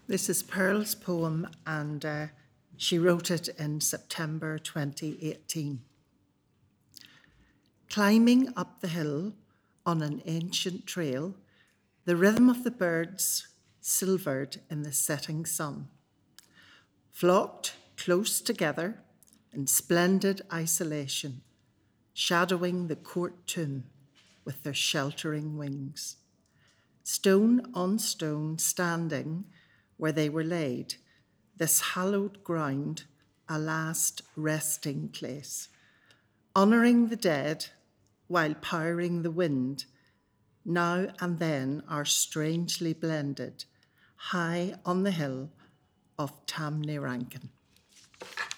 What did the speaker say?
This is Pearl's poem, and she wrote it in September 2018. Climbing up the hill on an ancient trail, the rhythm of the birds silvered in the setting sun. Flocked close together in splendid isolation, shadowing the court tomb with their sheltering wings. Stone on stone standing where they were laid, this hallowed ground a last resting place, honouring the dead while powering the wind, now and then are strangely blended, high on the hill of Tamney Rankin.